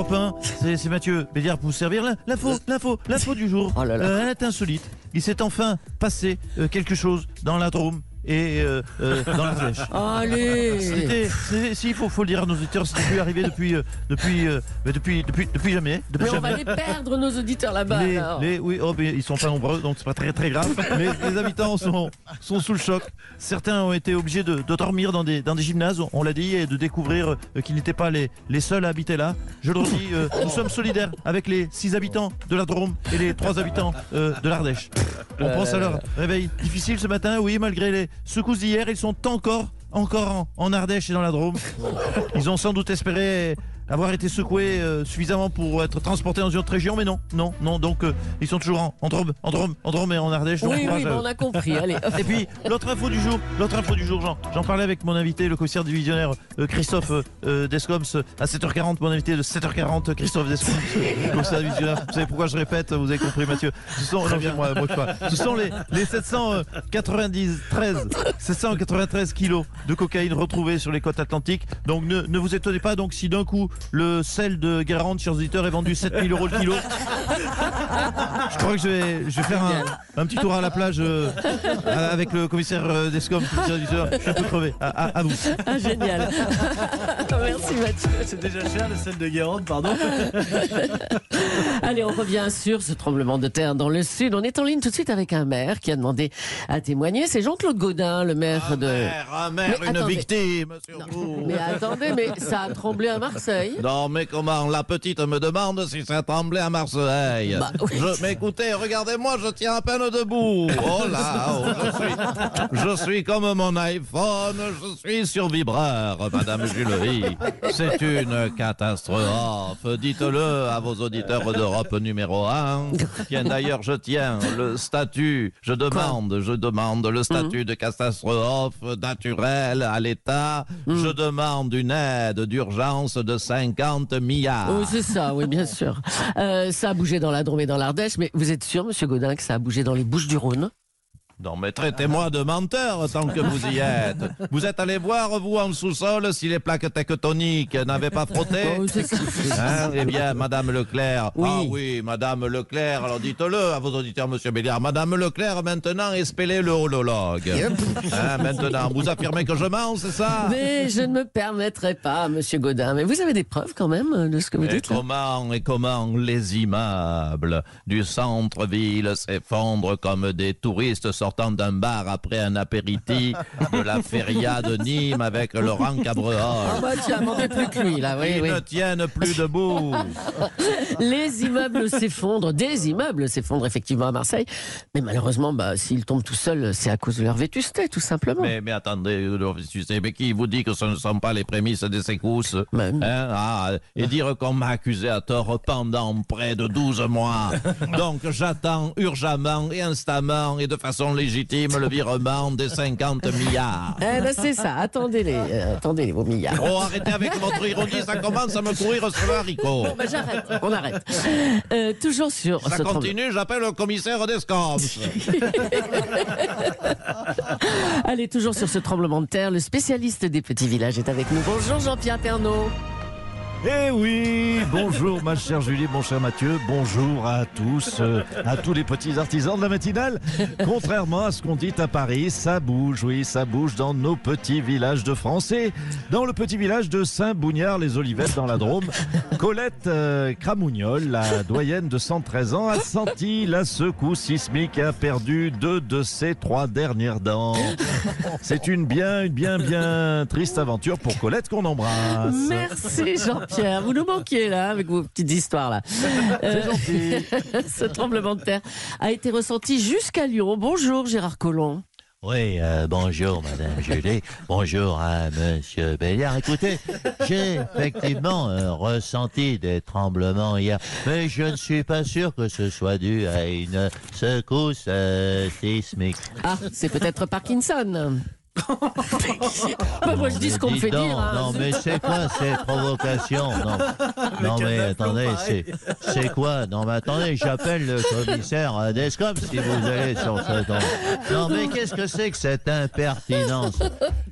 Europe 1, c'est Mathieu Béliard pour vous servir. L'info du jour. Oh là là. Elle est insolite. Il s'est enfin passé quelque chose dans la Drôme et dans l'Ardèche. Allez. Il faut le dire à nos auditeurs, c'était plus arrivé depuis jamais. Mais on va les perdre, nos auditeurs là-bas. Oui, mais ils sont pas nombreux, donc c'est pas très très grave. Mais les habitants sont sous le choc. Certains ont été obligés de dormir dans des gymnases, on l'a dit, et de découvrir qu'ils n'étaient pas les seuls à habiter là. Je le redis, nous sommes solidaires avec les 6 habitants de la Drôme et les 3 habitants de l'Ardèche. On pense à leur réveil difficile ce matin, oui, malgré les secousses d'hier, ils sont encore en Ardèche et dans la Drôme. Ils ont sans doute espéré avoir été secoués suffisamment pour être transportés dans une autre région, mais non. Donc ils sont toujours en Drôme et en Ardèche. Donc, Oui, on a compris. Allez. Et puis l'autre info du jour, j'en parlais avec mon invité, le commissaire divisionnaire Christophe Descoms à 7h40, mon invité de 7h40, Christophe Descoms, le commissaire divisionnaire. Vous savez pourquoi je répète, vous avez compris, Mathieu. Ce sont les 793 kilos de cocaïne retrouvés sur les côtes atlantiques. Donc ne vous étonnez pas donc si d'un coup le sel de Guérande, chers auditeurs, est vendu 7 000 € le kilo. Je crois que je vais faire un petit tour à la plage avec le commissaire Descoms, je suis un peu crevé. À vous. Ah, génial. Merci Mathieu. C'est déjà cher le sel de Guérande, pardon. Allez, on revient sur ce tremblement de terre dans le sud. On est en ligne tout de suite avec un maire qui a demandé à témoigner. C'est Jean-Claude Gaudin, le maire Un maire, Mais une attendez. victime, sur vous. Mais attendez, mais ça a tremblé à Marseille. Non, mais comment? La petite me demande si ça tremblait à Marseille. Bah, oui. Mais écoutez, regardez-moi, je tiens à peine debout. Je suis comme mon iPhone, je suis sur vibreur, Madame Julery. C'est une catastrophe. Dites-le à vos auditeurs d'Europe numéro 1. D'ailleurs, je demande le statut de catastrophe naturelle à l'État. Je demande une aide d'urgence de 50 milliards. Oui, c'est ça, oui, bien sûr. Ça a bougé dans la Drôme et dans l'Ardèche, mais vous êtes sûr, monsieur Gaudin, que ça a bougé dans les Bouches-du-Rhône? Non, mais traitez-moi de menteur tant que vous y êtes. Vous êtes allé voir, vous, en sous-sol, si les plaques tectoniques n'avaient pas frotté? Oh, c'est ça. Eh bien, Madame Leclerc. Oui. Ah oui, Madame Leclerc. Alors dites-le à vos auditeurs, Monsieur Béliard. Madame Leclerc, maintenant, espélez le holologue. Maintenant, vous affirmez que je mens, c'est ça? Mais je ne me permettrai pas, monsieur Gaudin. Mais vous avez des preuves quand même de ce que vous dites là? Comment les immeubles du centre-ville s'effondrent comme des touristes sortant d'un bar après un apéritif de la feria de Nîmes avec Laurent Cabrehol. Ah bah tiens, m'en fais plus que lui là, oui, Ils oui. ne tiennent plus debout. Les immeubles s'effondrent, des immeubles s'effondrent effectivement à Marseille. Mais malheureusement, s'ils tombent tout seuls, c'est à cause de leur vétusté, tout simplement. Mais attendez, mais qui vous dit que ce ne sont pas les prémices des secousses? Et dire qu'on m'a accusé à tort pendant près de 12 mois. Donc j'attends urgemment et instamment et de façon légitime le virement des 50 milliards. Eh ben c'est ça, attendez vos milliards. Oh, arrêtez avec votre ironie, ça commence à me courir sur le haricot. Bon, j'arrête, on arrête. Toujours sur Ça ce continue, j'appelle le commissaire Descoms. Allez, toujours sur ce tremblement de terre, le spécialiste des petits villages est avec nous. Bonjour Jean-Pierre Pernaut. Eh oui, bonjour ma chère Julie, mon cher Mathieu, bonjour à tous les petits artisans de la matinale. Contrairement à ce qu'on dit à Paris, ça bouge, oui, ça bouge dans nos petits villages de France. Et dans le petit village de Saint-Bouniard-les-Olivettes dans la Drôme, Colette Cramougnol, la doyenne de 113 ans, a senti la secousse sismique et a perdu 2 de ses 3 dernières dents. C'est une bien triste aventure pour Colette qu'on embrasse. Merci Jean-Pierre, vous nous manquiez là avec vos petites histoires là. C'est gentil. Ce tremblement de terre a été ressenti jusqu'à Lyon. Bonjour Gérard Collomb. Oui, bonjour Madame Julie, bonjour à Monsieur Béliard. Écoutez, j'ai effectivement ressenti des tremblements hier, mais je ne suis pas sûr que ce soit dû à une secousse sismique. Ah, c'est peut-être Parkinson. Moi je dis ce qu'on me fait Dites donc, dire. Hein. Non mais c'est quoi ces provocations? Non mais attendez, c'est quoi? Non mais attendez, j'appelle le commissaire Descoms si vous allez sur ce ton. Non mais qu'est-ce que c'est que cette impertinence?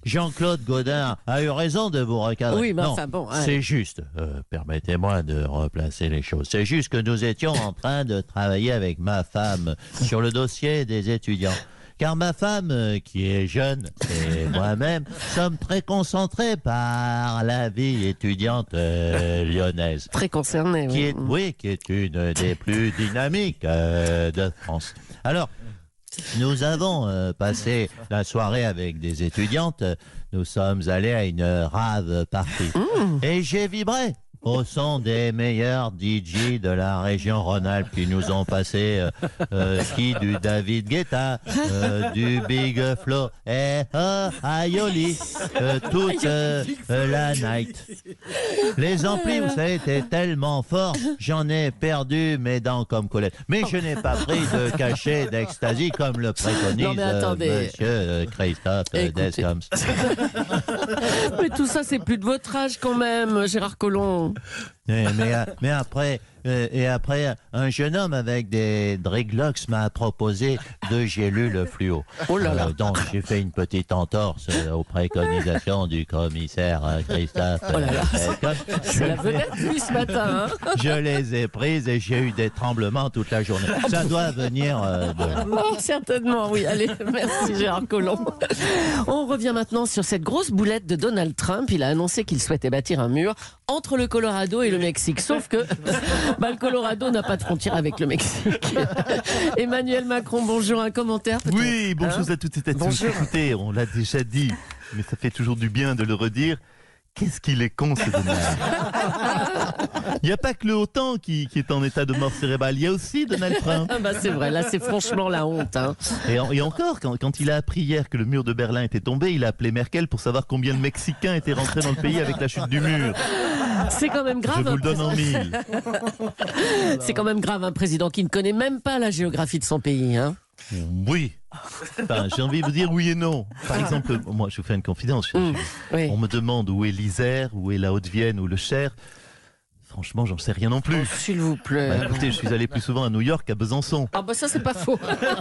Jean-Claude Godin a eu raison de vous recadrer. Oui, mais non, enfin bon, ouais. c'est juste, permettez-moi de replacer les choses, c'est juste que nous étions en train de travailler avec ma femme sur le dossier des étudiants. Car ma femme, qui est jeune, et moi-même, sommes très concentrés par la vie étudiante lyonnaise. Très concerné. Qui est une des plus dynamiques de France. Alors, nous avons passé la soirée avec des étudiantes. Nous sommes allés à une rave party. Et j'ai vibré au son des meilleurs DJ de la région Rhône-Alpes qui nous ont passé du David Guetta, du Big Flo et Aioli toute la night. Les amplis, vous savez, étaient tellement forts, j'en ai perdu mes dents comme Colette. Mais je n'ai pas pris de cachet d'ecstasy comme le préconise monsieur Christophe Descombes. Mais tout ça, c'est plus de votre âge quand même, Gérard Collomb. Mais après, un jeune homme avec des dreadlocks m'a proposé 2 gélules fluo. Oh là là. Donc j'ai fait une petite entorse aux préconisations du commissaire Christophe. Oh là là. Descombes. C'est la vedette, lui, ce matin. Hein. Je les ai prises et j'ai eu des tremblements toute la journée. Ça doit venir de... Oh, certainement, oui. Allez, merci Gérard Collomb. On revient maintenant sur cette grosse boulette de Donald Trump. Il a annoncé qu'il souhaitait bâtir un mur entre le Colorado et le Mexique. Sauf que le Colorado n'a pas de frontière avec le Mexique. Emmanuel Macron, bonjour. Un commentaire peut-être? Oui, bonjour à toutes et à tous. Bonjour. Écoutez, on l'a déjà dit, mais ça fait toujours du bien de le redire. Qu'est-ce qu'il est con, ce Donald. Il n'y a pas que le OTAN qui est en état de mort cérébrale, il y a aussi Donald Trump. Ah bah c'est vrai, là c'est franchement la honte. Hein. Et encore, quand il a appris hier que le mur de Berlin était tombé, il a appelé Merkel pour savoir combien de Mexicains étaient rentrés dans le pays avec la chute du mur. C'est quand même grave. Je vous le donne en 1000. C'est quand même grave, un président qui ne connaît même pas la géographie de son pays. Hein. Oui. Enfin, j'ai envie de vous dire oui et non. Par exemple, moi je vous fais une confidence. Oui. On me demande où est l'Isère, où est la Haute-Vienne ou le Cher. Franchement, j'en sais rien non plus. Oh, s'il vous plaît. Bah, écoutez, je suis allé plus souvent à New York qu'à Besançon. Ah bah ça c'est pas faux.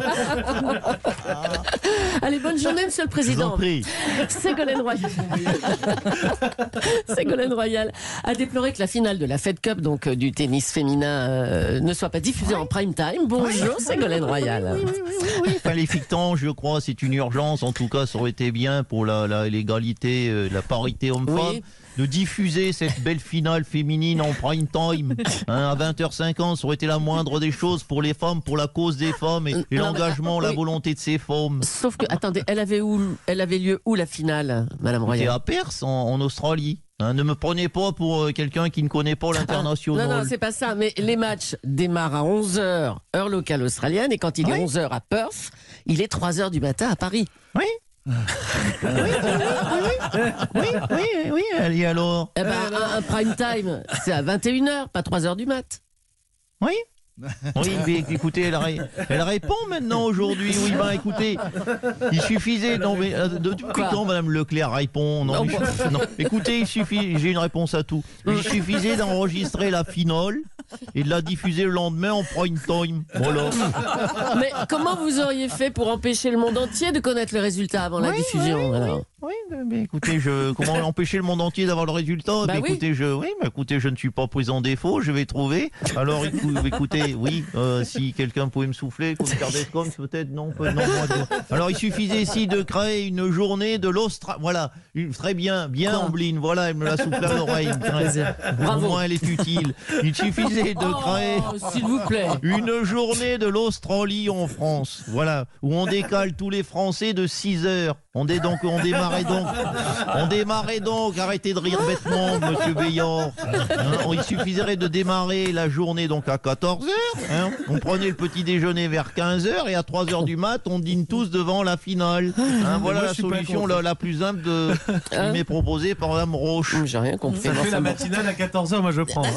Allez, bonne journée Monsieur le Je vous en Président. prie. Ségolène Royal. Ségolène Royal a déploré que la finale de la Fed Cup, donc du tennis féminin, ne soit pas diffusée en prime time. Bonjour Ségolène Royal. Oui, enfin, les fictans, je crois, c'est une urgence. En tout cas, ça aurait été bien pour l'égalité, la parité homme-femme. Oui. De diffuser cette belle finale féminine en prime time à 20h50, ça aurait été la moindre des choses pour les femmes, pour la cause des femmes et l'engagement, la volonté de ces femmes. Sauf que, attendez, elle avait lieu où la finale, Madame C'était Royal? à Perth, en Australie. Ne me prenez pas pour quelqu'un qui ne connaît pas l'international. Non, c'est pas ça. Mais les matchs démarrent à 11h, heure locale australienne, et quand il est 11h à Perth, il est 3h du matin à Paris. Oui. Oui, allez alors. Eh ben, un prime time, c'est à 21h, pas 3h du mat. Oui. Oui, mais écoutez, elle répond maintenant aujourd'hui. Oui, ben écoutez, il suffisait. Non, mais depuis quand Madame Leclerc répond? Non, écoutez, il suffit. J'ai une réponse à tout. Il suffisait d'enregistrer la finale et de la diffuser le lendemain en prime time. Voilà. Mais comment vous auriez fait pour empêcher le monde entier de connaître le résultat avant la diffusion alors? Oui, mais écoutez, comment empêcher le monde entier d'avoir le résultat? Bah écoutez, je ne suis pas pris en défaut, je vais trouver. Alors, écoutez, oui, si quelqu'un pouvait me souffler, comme Descombes, peut-être, non, moi, alors, il suffisait ici de créer une journée de l'Australie. Voilà, très bien, Ambline, voilà, elle me l'a soufflé à l'oreille. Au moins, elle est utile. Il suffisait de créer, s'il vous plaît, une journée de l'Australie en France, voilà, où on décale tous les Français de 6 heures. On démarrait donc, arrêtez de rire bêtement, monsieur Béillard. Il suffirait de démarrer la journée donc à 14h. On prenait le petit déjeuner vers 15h et à 3h du mat, on dîne tous devant la finale. Voilà la solution la plus simple qui m'est proposée par Mme Roche. J'ai rien compris. Ça fait la matinale à 14h, moi je prends.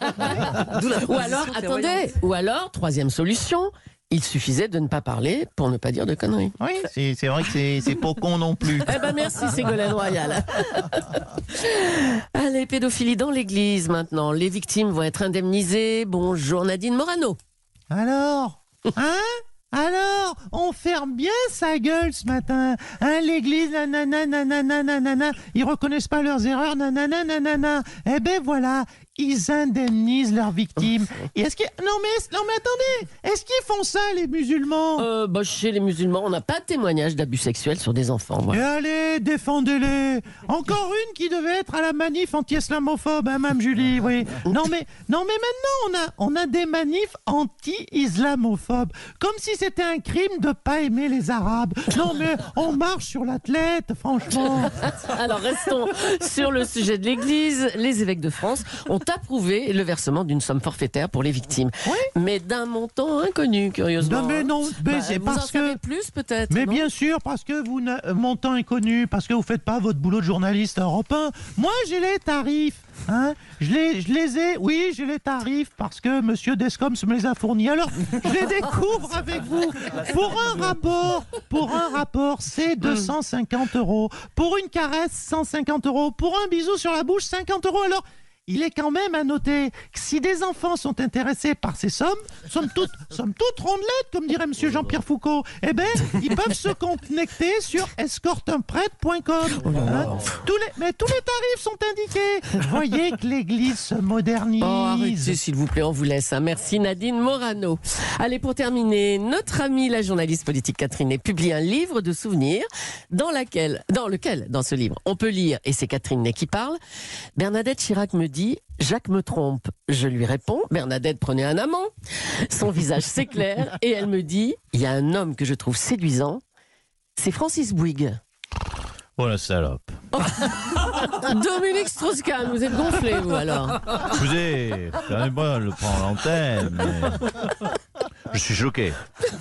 Ou alors, troisième solution, il suffisait de ne pas parler pour ne pas dire de conneries. Oui, c'est vrai que c'est pas con non plus. Eh ben merci Ségolène Royal. Allez, pédophilie dans l'église maintenant. Les victimes vont être indemnisées. Bonjour Nadine Morano. Alors alors, on ferme bien sa gueule ce matin. Hein, l'église, nanana, nanana, nanana, ils reconnaissent pas leurs erreurs, nanana, nanana. Eh ben voilà, ils indemnisent leurs victimes. Et est-ce qu'ils... Non mais attendez, est-ce qu'ils font ça les musulmans? Chez les musulmans, on n'a pas de témoignage d'abus sexuels sur des enfants. Moi. Et allez, défendez-les. Encore une qui devait être à la manif anti-islamophobe, hein, Mme Julie, oui. Non mais maintenant, on a des manifs anti-islamophobes. Comme si c'était un crime de pas aimer les Arabes. Non mais on marche sur l'athlète, franchement. Alors restons sur le sujet de l'Église. Les évêques de France ont approuvé le versement d'une somme forfaitaire pour les victimes. Oui. Mais d'un montant inconnu, curieusement. Non mais non, mais c'est vous parce en savez que... plus peut-être. Mais non bien sûr, parce que vous montant inconnu, parce que vous faites pas votre boulot de journaliste européen. Moi, j'ai les tarifs. Hein, je les ai, oui, j'ai les tarifs parce que Monsieur Descoms me les a fournis. Alors, je les découvre avec vous. Pour un rapport, c'est 250 €. Pour une caresse, 150 €. Pour un bisou sur la bouche, 50 €. Alors, il est quand même à noter que si des enfants sont intéressés par ces sommes, somme toute rondelettes, comme dirait Monsieur Jean-Pierre Foucault, eh ben, ils peuvent se connecter sur escorteunprêtre.com. Hein, tous les tarifs sont indiqués. Voyez que l'Église se modernise. Oh, arrêtez, s'il vous plaît, on vous laisse. Hein. Merci Nadine Morano. Allez, pour terminer, notre amie la journaliste politique Catherine Ney publie un livre de souvenirs dans lequel, dans ce livre, on peut lire, et c'est Catherine Ney qui parle, Bernadette Chirac me dit « Jacques me trompe ». Je lui réponds « Bernadette, prenez un amant ». Son visage s'éclaire et elle me dit « Il y a un homme que je trouve séduisant, c'est Francis Bouygues ». Oh la salope. Dominique Strauss-Kahn, vous êtes gonflé, vous, alors? Écoutez, permettez-moi de le prendre à l'antenne, mais... Je suis choqué.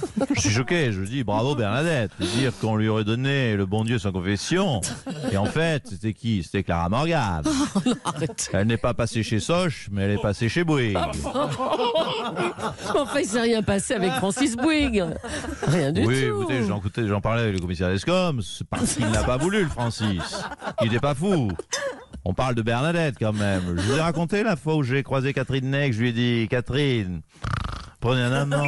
Je dis bravo Bernadette. De dire qu'on lui aurait donné le bon Dieu sans confession. Et en fait, c'était qui? C'était Clara Morgan. Oh, non, arrête. Elle n'est pas passée chez Soch, mais elle est passée chez Bouygues. Enfin, il s'est rien passé avec Francis Bouygues. Rien du tout. Oui, écoutez, j'en parlais avec le commissaire Descoms. C'est parce qu'il n'a pas voulu, le Francis. Il n'était pas fou. On parle de Bernadette quand même. Je vous ai raconté la fois où j'ai croisé Catherine Ney, que je lui ai dit Catherine, prenez un amant.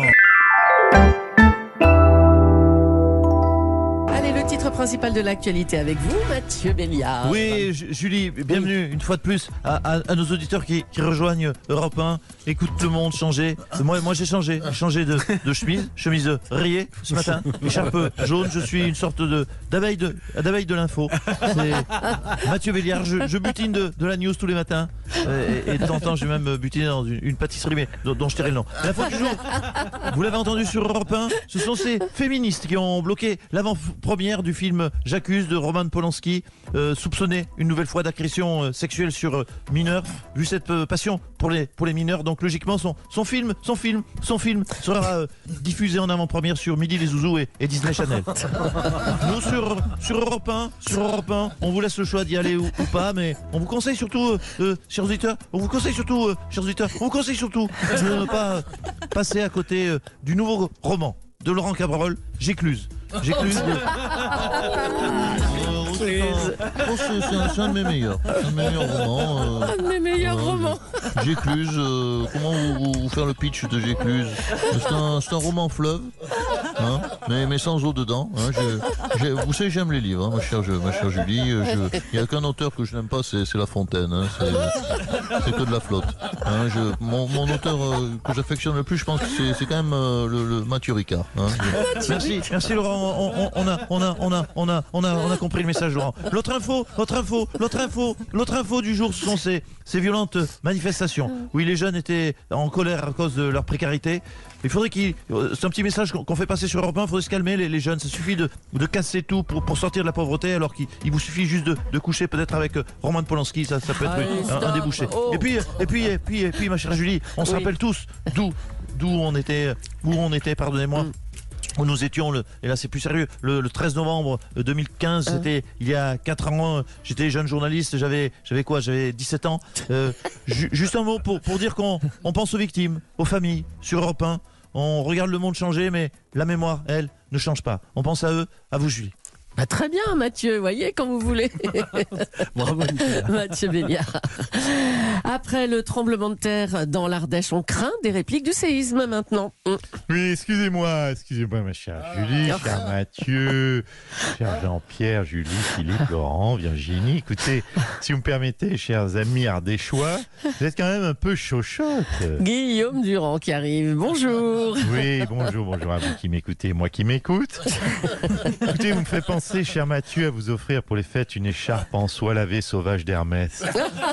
Allez, le titre principal de l'actualité avec vous, Mathieu Béliard. Oui, Julie, bienvenue une fois de plus à nos auditeurs qui rejoignent Europe 1. Écoute le monde changer. Moi j'ai changé de chemise rayée ce matin, écharpe jaune. Je suis une sorte d'abeille de l'info. C'est Mathieu Béliard. Je butine de la news tous les matins. Et de temps en temps, j'ai même butiné dans une pâtisserie, mais dont je tairai le nom. La fois du jour, vous l'avez entendu sur Europe 1, ce sont ces féministes qui ont bloqué l'avant-première du film J'accuse de Roman Polanski, soupçonné une nouvelle fois d'agression sexuelle sur mineurs. Vu cette passion pour les mineurs, donc logiquement son film sera diffusé en avant-première sur Midi les Zouzous et Disney Channel. Nous sur Europe 1, on vous laisse le choix d'y aller ou pas, mais on vous conseille surtout, chers auditeurs, de ne pas passer à côté du nouveau roman de Laurent Cabrol, J'écluse. C'est un de mes meilleurs. romans. Un de mes meilleurs romans. J'écluse. Comment vous faire le pitch de J'écluse? C'est un roman fleuve, hein, mais sans eau dedans. Hein. Vous savez, j'aime les livres, hein, ma chère Julie. Il n'y a qu'un auteur que je n'aime pas, c'est La Fontaine. Hein, c'est que de la flotte. Hein. Mon auteur que j'affectionne le plus, je pense que c'est quand même le Mathieu Ricard. Hein. Merci Laurent. On a compris le message, Laurent. L'autre info du jour, ce sont ces violentes manifestations où les jeunes étaient en colère à cause de leur précarité. Il faudrait c'est un petit message qu'on fait passer sur Europe 1, il faudrait se calmer les jeunes. Ça suffit de casser tout pour sortir de la pauvreté, alors qu'il vous suffit juste de coucher peut-être avec Roman Polanski, ça peut être un débouché. Oh. Et puis ma chère Julie, on se rappelle tous d'où on était, pardonnez-moi. Où nous étions, et là c'est plus sérieux, le 13 novembre 2015, c'était il y a 4 ans, j'étais jeune journaliste, j'avais 17 ans. Juste un mot pour dire qu'on pense aux victimes, aux familles, sur Europe 1. On regarde le monde changer, mais la mémoire, elle, ne change pas. On pense à eux, à vous Julie. Bah, très bien, Mathieu, voyez, quand vous voulez. Bravo, Nicolas. Mathieu Béliard. Après le tremblement de terre dans l'Ardèche, on craint des répliques du séisme maintenant. Oui, excusez-moi, ma chère Julie, cher Mathieu, cher Jean-Pierre, Julie, Philippe, Laurent, Virginie. Écoutez, si vous me permettez, chers amis ardéchois, vous êtes quand même un peu chochotte. Guillaume Durand qui arrive. Bonjour. Oui, bonjour à vous qui m'écoutez, moi qui m'écoute. Écoutez, vous me faites penser, cher Mathieu, à vous offrir pour les fêtes une écharpe en soie lavée sauvage d'Hermès.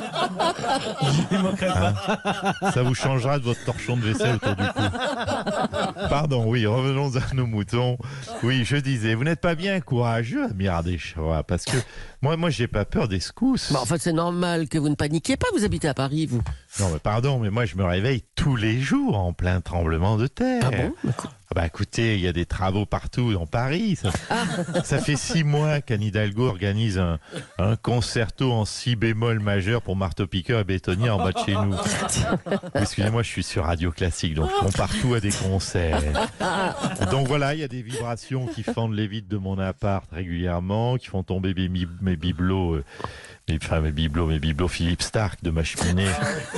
Il manquerait pas. Ça vous changera de votre torchon de vaisselle autour du cou. Pardon, oui, revenons à nos moutons. Oui, je disais, vous n'êtes pas bien courageux, ami ardéchois, parce que moi, j'ai pas peur des secousses. Bon, en fait, c'est normal que vous ne paniquiez pas. Vous habitez à Paris, vous. Non, mais pardon, mais moi, je me réveille tous les jours en plein tremblement de terre. Ah bon? Ah bah écoutez, il y a des travaux partout dans Paris. Ça fait 6 mois qu'Anne Hidalgo organise un concerto en si bémol majeur pour marteau-piqueur et bétonnier en bas de chez nous. Excusez-moi, je suis sur Radio Classique, donc je prends partout à des concerts. Donc voilà, il y a des vibrations qui fendent les vitres de mon appart régulièrement, qui font tomber mes bibelots. Mes bibelots Philippe Stark de ma cheminée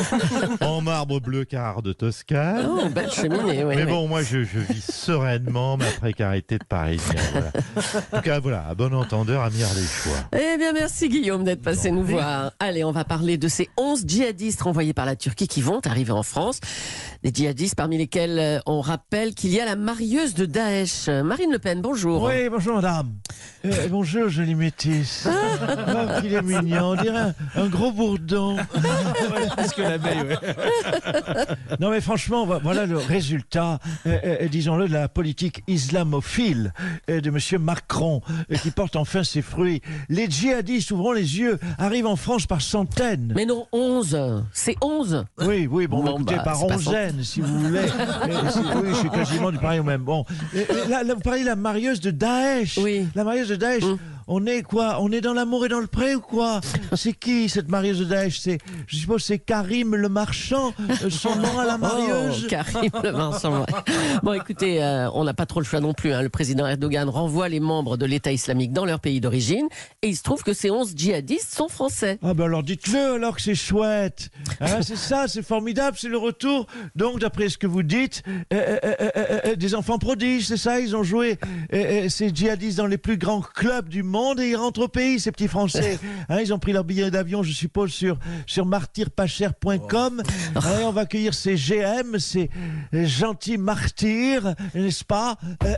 en marbre bleu Carrare de Toscane. Oh, belle cheminée, oui. Mais bon, moi, je vis sereinement ma précarité de Parisien. Voilà. En tout cas, voilà, à bon entendeur, ami ardéchois. Eh bien, merci Guillaume d'être passé nous voir. Allez, on va parler de ces 11 djihadistes renvoyés par la Turquie qui vont arriver en France. Des djihadistes parmi lesquels on rappelle qu'il y a la marieuse de Daesh. Marine Le Pen, bonjour. Oui, bonjour madame. Bonjour, jolie métisse. Oh, qu'il est mignon. On dirait un gros bourdon. Parce que l'abeille, ouais. Non mais franchement, voilà le résultat, disons-le, de la politique islamophile de monsieur Macron, qui porte enfin ses fruits. Les djihadistes, ouvrons les yeux, arrivent en France par centaines. Mais non, 11. C'est 11. Oui, bon, écoutez, bah, par c'est pas onzaine, si vous voulez. Oui, je suis quasiment du pareil au même. Bon, là, vous parlez de la marieuse de Daesh. Oui. La marieuse de Daesh. On est quoi? On est dans l'amour et dans le pré ou quoi? C'est qui cette marieuse de Daesh? Je suppose c'est Karim le marchand, son nom à la marieuse. Oh, Karim le marchand. Bon, écoutez, on n'a pas trop le choix non plus. Hein. Le président Erdogan renvoie les membres de l'État islamique dans leur pays d'origine et il se trouve que ces 11 djihadistes sont français. Ah ben alors dites-le alors que c'est chouette. Hein, c'est ça, c'est formidable, c'est le retour. Donc d'après ce que vous dites, des enfants prodiges, c'est ça? Ils ont joué ces djihadistes dans les plus grands clubs du monde et ils rentrent au pays, ces petits Français. Hein, ils ont pris leur billet d'avion, je suppose, sur martyrpacher.com. Et on va accueillir ces GM, ces gentils martyrs, n'est-ce pas,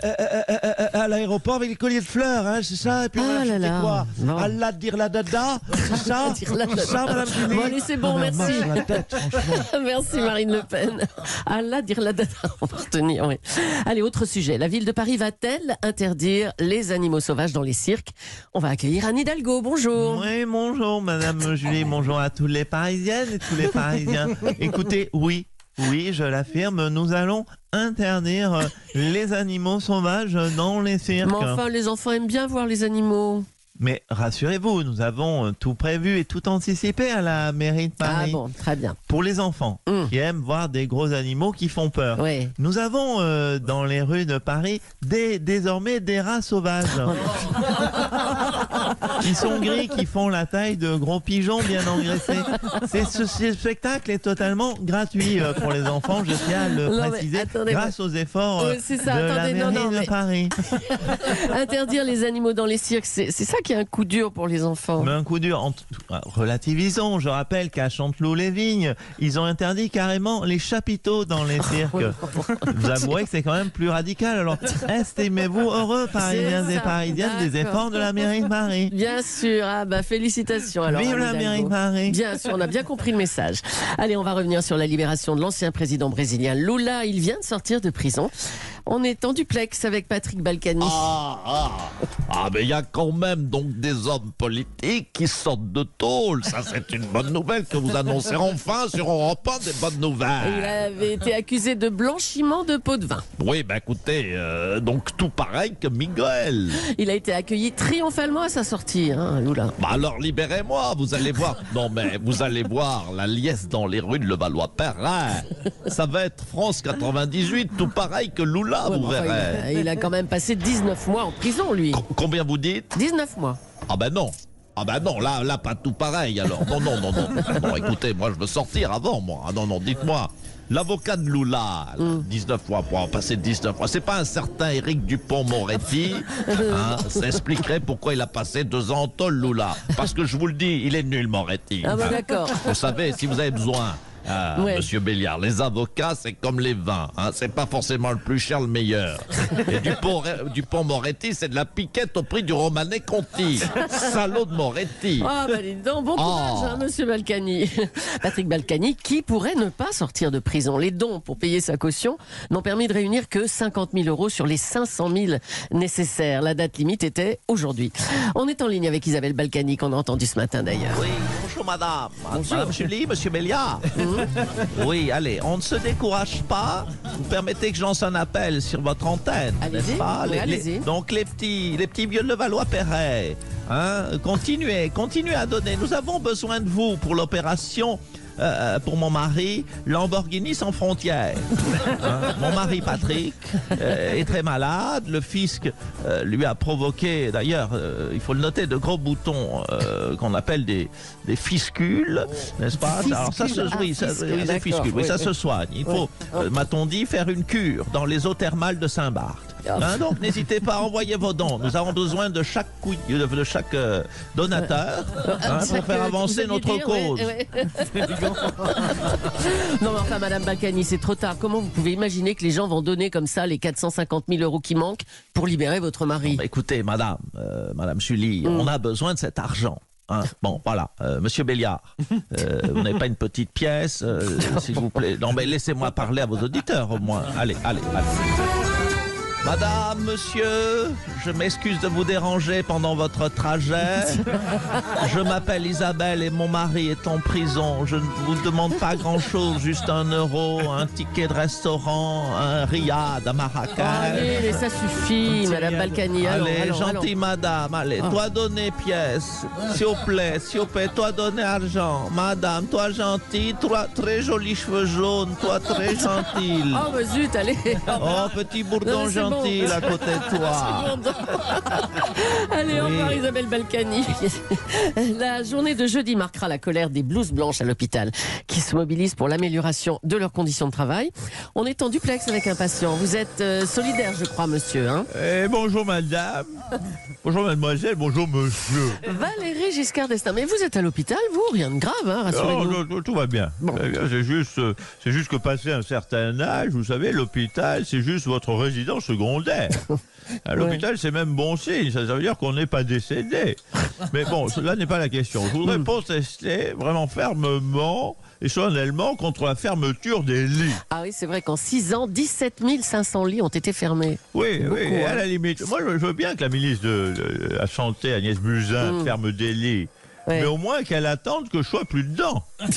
à l'aéroport avec des colliers de fleurs, hein, c'est ça? Et puis on va acheter quoi? Non. Allah dire la dada, c'est ça? Dire la C'est ça, madame Julie? Bon, allez, c'est bon, Ah, merci. sur la tête, franchement. Merci Marine Le Pen. Allah dire la data, on va retenir, oui. Allez, autre sujet. La ville de Paris va-t-elle interdire les animaux sauvages dans les cirques? On va accueillir Anne Hidalgo. Bonjour. Oui, bonjour Madame Julie, bonjour à tous les Parisiennes et tous les Parisiens. Écoutez, oui, je l'affirme, nous allons interdire les animaux sauvages dans les cirques. Mais enfin, les enfants aiment bien voir les animaux. Mais rassurez-vous, nous avons tout prévu et tout anticipé à la mairie de Paris. Ah bon, très bien. Pour les enfants qui aiment voir des gros animaux qui font peur. Oui. Nous avons dans les rues de Paris désormais des rats sauvages. Qui sont gris, qui font la taille de gros pigeons bien engraissés. Ce spectacle est totalement gratuit pour les enfants, je tiens à le préciser, attendez, grâce aux efforts c'est ça, de la mairie de Paris. Interdire les animaux dans les cirques, c'est ça qui est un coup dur pour les enfants. Mais un coup dur, relativisons. Je rappelle qu'à Chanteloup-les-Vignes, ils ont interdit carrément les chapiteaux dans les cirques. Vous avouez que c'est quand même plus radical. Alors, estimez-vous heureux, Parisiens et Parisiennes, des efforts de la mairie de Paris. Bien sûr, félicitations. Alors, Vive Anne la Hidalgo. mairie de Paris. Bien sûr, on a bien compris le message. Allez, on va revenir sur la libération de l'ancien président brésilien Lula. Il vient de sortir de prison. On est en duplex avec Patrick Balkany. Mais il y a quand même donc des hommes politiques qui sortent de tôle. Ça, c'est une bonne nouvelle que vous annoncez enfin sur Europe 1, des bonnes Il nouvelles. avait été accusé de blanchiment de pots de vin. Oui, écoutez, donc tout pareil que Miguel. Il a été accueilli triomphalement à sa sortie, Lula. Alors libérez-moi, vous allez voir. Non mais vous allez voir la liesse dans les rues de Levallois-Perrin. Ça va être France 98, tout pareil que Lula. Lula, Ouais, vous enfin, verrez. il a quand même passé 19 mois en prison, lui. Combien vous dites? 19 mois. Ah ben non. Ah ben non, là, pas tout pareil alors. Non. Non, écoutez, moi, je veux sortir avant, moi. Ah non, dites-moi. L'avocat de Lula, 19 mois pour en passer 19 mois. C'est pas un certain Éric Dupond-Moretti. Hein, ça expliquerait pourquoi il a passé 2 ans en tôle, Lula. Parce que je vous le dis, il est nul, Moretti. Ah bah d'accord. Vous savez, si vous avez besoin, Ouais. Monsieur Béliard, les avocats, c'est comme les vins. Hein, c'est pas forcément le plus cher, le meilleur. Et Dupond-Moretti, c'est de la piquette au prix du Romanée Conti. Salaud de Moretti. Ah bah dis donc, bon courage, hein, monsieur Balkany. Patrick Balkany, qui pourrait ne pas sortir de prison. Les dons pour payer sa caution n'ont permis de réunir que 50 000 euros sur les 500 000 nécessaires. La date limite était aujourd'hui. On est en ligne avec Isabelle Balkany, qu'on a entendu ce matin d'ailleurs. Oui, bonjour madame. Bonjour. Madame Julie, monsieur Béliard. Oui, allez, on ne se décourage pas. Vous permettez que je lance un appel sur votre antenne, Allez-y, n'est-ce pas? oui, allez-y. Donc les petits vieux de Levallois-Perret, hein, continuez à donner. Nous avons besoin de vous pour l'opération. Pour mon mari, Lamborghini sans frontières. Hein, mon mari Patrick est très malade. Le fisc lui a provoqué, d'ailleurs, il faut le noter, de gros boutons qu'on appelle des fiscules, n'est-ce pas? Alors ça se, oui, ça, fiscule, oui, des d'accord, fiscules, oui, oui, ça oui. se soigne. Il faut, m'a-t-on dit, faire une cure dans les eaux thermales de Saint-Barth. Hein, donc n'hésitez pas à envoyer vos dons. Nous avons besoin de chaque donateur hein, pour faire avancer notre cause. Non mais enfin, Madame Balkany, c'est trop tard. Comment vous pouvez imaginer que les gens vont donner comme ça les 450 000 euros qui manquent pour libérer votre mari? Bah, écoutez, madame Sully, on a besoin de cet argent. Hein. Bon, voilà. Monsieur Béliard, vous n'avez pas une petite pièce, s'il vous plaît? Non, mais laissez-moi parler à vos auditeurs, au moins. Allez. Madame, monsieur, je m'excuse de vous déranger pendant votre trajet. Je m'appelle Isabelle et mon mari est en prison. Je ne vous demande pas grand-chose, juste 1 euro, un ticket de restaurant, un riad à Marrakech. Allez, mais ça suffit, Madame Balkany. Allez, gentille madame, allez, toi donner pièce, s'il vous plaît, toi donner argent. Madame, toi gentille, toi très jolis cheveux jaunes, toi très gentille. Oh, bah zut, allez. Oh, petit bourdon Non, mais c'est gentil bon. à côté de toi. Allez, au Oui. revoir Isabelle Balkany. La journée de jeudi marquera la colère des blouses blanches à l'hôpital qui se mobilisent pour l'amélioration de leurs conditions de travail. On est en duplex avec un patient. Vous êtes solidaire, je crois, monsieur. Hein? Bonjour madame, bonjour mademoiselle, bonjour monsieur. Valérie Giscard d'Estaing. Mais vous êtes à l'hôpital, vous? Rien de grave, hein, rassurez-nous. Non, tout va bien. Bon. C'est juste que passé un certain âge, vous savez, l'hôpital, c'est juste votre résidence secondaire. À l'hôpital, c'est même bon signe, ça veut dire qu'on n'est pas décédé. Mais bon, cela n'est pas la question. Je voudrais protester vraiment fermement et solennellement contre la fermeture des lits. Ah oui, c'est vrai qu'en 6 ans, 17 500 lits ont été fermés. Oui, Beaucoup, oui, à hein. la limite. Moi, je veux bien que la ministre de la Santé, Agnès Buzyn, ferme des lits. Ouais. Mais au moins qu'elle attende que je sois plus dedans. Oui,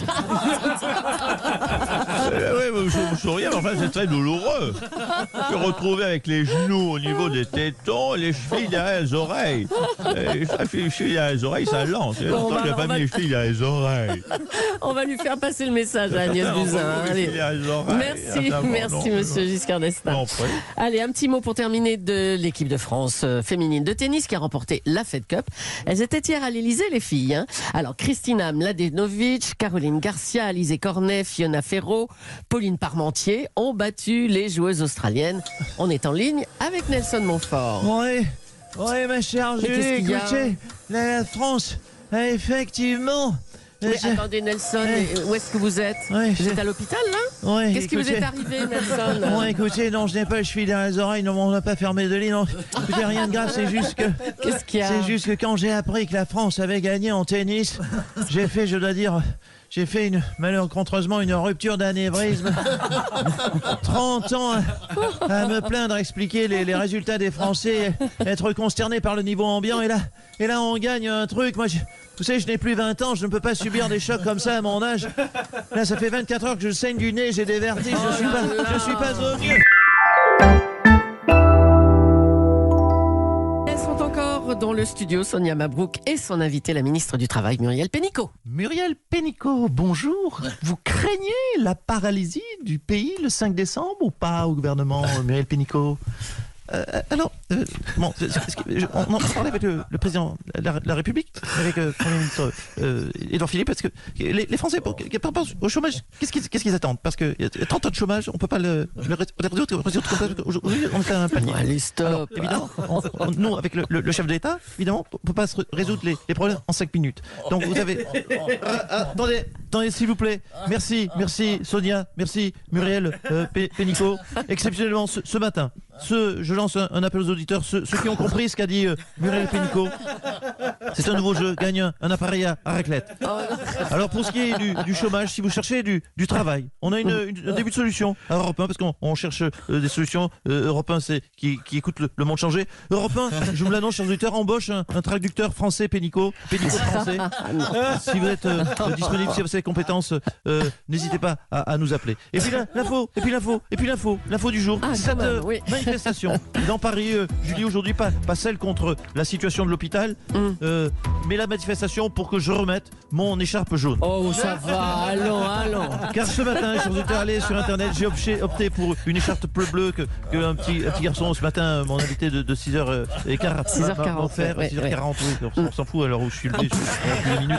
vous souriez, mais enfin, c'est très douloureux. Se retrouver avec les genoux au niveau des tétons et les chevilles derrière les oreilles. Les chevilles derrière les oreilles, ça lance. C'est longtemps que j'ai pas mis les chevilles derrière les oreilles. On va lui faire passer le message à Agnès Buzyn. Les Allez. chevilles derrière les oreilles. Merci, Non, monsieur Giscard d'Estaing. non, après. Allez, un petit mot pour terminer de l'équipe de France féminine de tennis qui a remporté la Fed Cup. Elles étaient hier à l'Elysée, les filles. Hein. Alors, Kristina Mladenovic, Caroline Garcia, Alizé Cornet, Fiona Ferro, Pauline Parmentier ont battu les joueuses australiennes. On est en ligne avec Nelson Montfort. Oui, ma chère Mais Julie, qu'est-ce qu'il y a écoutez, la France, effectivement. Mais attendez, Nelson, où est-ce que vous êtes? Ouais, Vous êtes à l'hôpital, là? Qu'est-ce qui vous est arrivé, Nelson? Bon, écoutez, non, je n'ai pas le cheville dans les oreilles, non, on n'a pas fermé de lit, non. Écoutez, rien de grave, c'est juste que. Qu'est-ce qu'il y a? C'est juste que quand j'ai appris que la France avait gagné en tennis, j'ai fait, je dois dire, malheureusement une rupture d'anévrisme. 30 ans à me plaindre, expliquer les résultats des Français, être consterné par le niveau ambiant, et là on gagne un truc. Moi, vous savez, je n'ai plus 20 ans, je ne peux pas subir des chocs comme ça à mon âge. Là, ça fait 24 heures que je saigne du nez, j'ai des vertiges, je suis pas au mieux. Elles sont encore dans le studio, Sonia Mabrouk et son invitée, la ministre du Travail, Muriel Pénicaud. Muriel Pénicaud, bonjour. Vous craignez la paralysie du pays le 5 décembre ou pas au gouvernement, Muriel Pénicaud? On en parlait avec le président de la République, avec le Premier ministre Édouard Philippe, parce que les Français, par rapport au chômage, qu'est-ce qu'ils attendent? Parce qu'il y a 30 ans de chômage, on ne peut pas le résoudre. Aujourd'hui, on est à un panier. Allez, stop. Alors, évidemment, nous, avec le chef de l'État, évidemment, on ne peut pas résoudre les problèmes en 5 minutes. Donc vous avez... Attendez, s'il vous plaît. Merci Sonia, merci Muriel Pénicaud. Exceptionnellement, ce matin, je lance un appel aux auditeurs, ceux qui ont compris ce qu'a dit Muriel Pénicaud. C'est un nouveau jeu, gagne un appareil à raclette. Alors pour ce qui est du chômage, si vous cherchez du travail, on a un début de solution à Europe 1, parce qu'on cherche des solutions. Europe 1, c'est qui écoute le monde changer. Europe 1, je vous l'annonce, chers auditeurs, embauche un traducteur français Pénicaud français. Si vous êtes disponible, si vous avez des compétences, n'hésitez pas à nous appeler. Et puis l'info du jour. C'est cette manifestation dans Paris, Julie, aujourd'hui, pas celle contre la situation de l'hôpital, mais la manifestation pour que je remette mon écharpe jaune. Oh, ça va, allons. Car ce matin, je vous ai allé sur internet, j'ai opté pour une écharpe bleue que un petit garçon ce matin, mon invité de 6h15 6h40 m'a offert, 6h40, oui, on s'en fout alors où je suis levé, une minute.